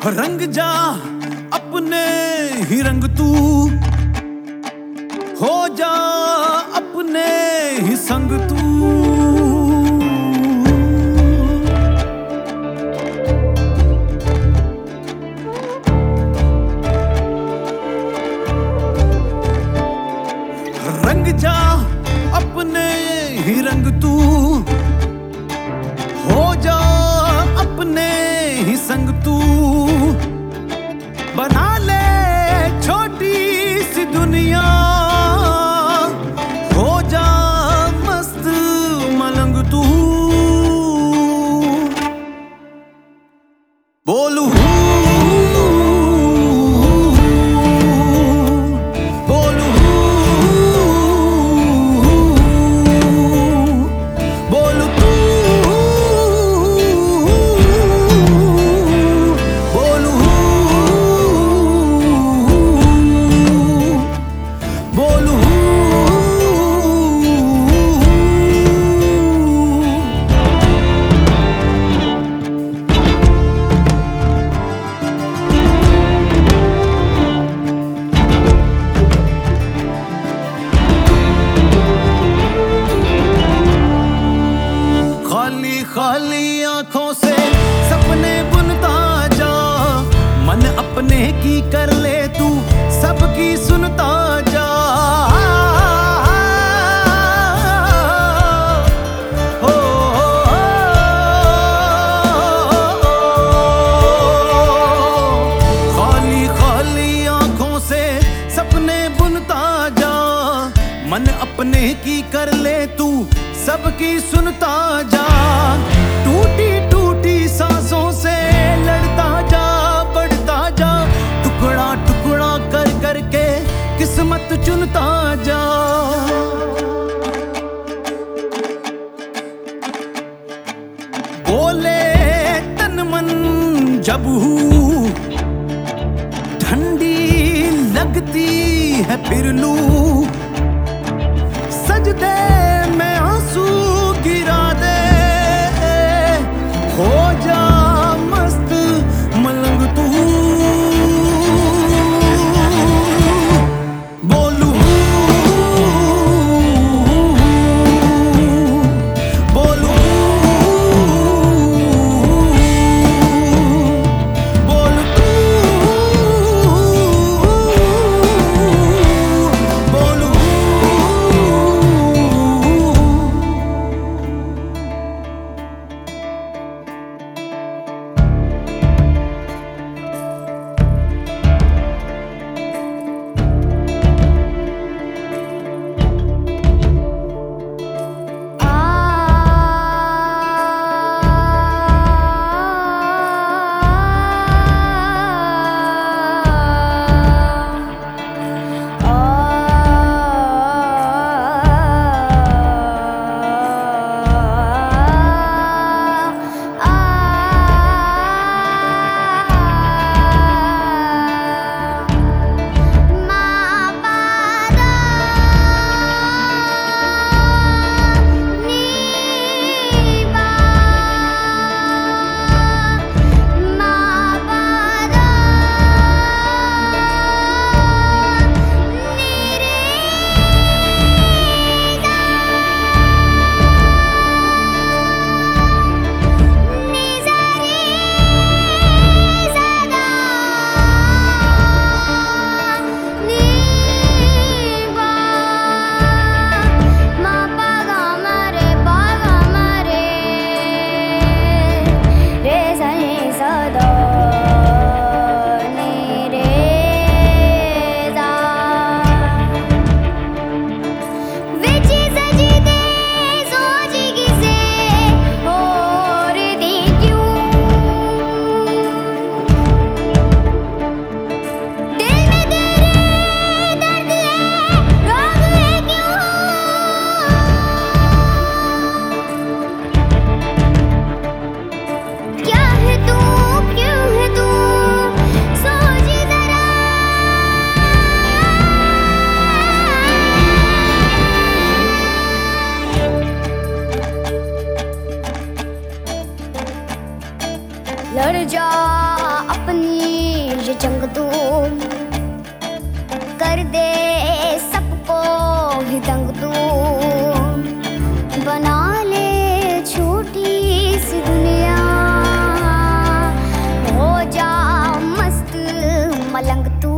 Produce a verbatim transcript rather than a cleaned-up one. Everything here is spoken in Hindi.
रंग जा अपने ही रंग तू, हो जा अपने ही संग तू। रंग जा अपने ही रंग तू, हो जा अपने ही संग तू। बना ले छोटी सी दुनिया, हो जा मस्त मलंग तू। बोलू खाली आंखों से सपने बुनता जा, मन अपने की कर ले तू, सबकी सुनता जा। हो, हो, खाली खाली आंखों से सपने बुनता जा, मन अपने की कर ले तू, सबकी सुनता जा। टूटी टूटी सांसों से लड़ता जा, बढ़ता जा, टुकड़ा टुकड़ा कर कर के किस्मत चुनता जा। बोले तन मन जब हूँ, ठंडी लगती है फिर लू, सजदे में आंसू गिरा दे, हो जा मस्त मलंग तू। बोलू बोलू बोल तू, बोलू अपनी ये जंग तू, कर दे सबको ही दंग तू, बना ले छोटी सी दुनिया, हो जा मस्त मलंग तू।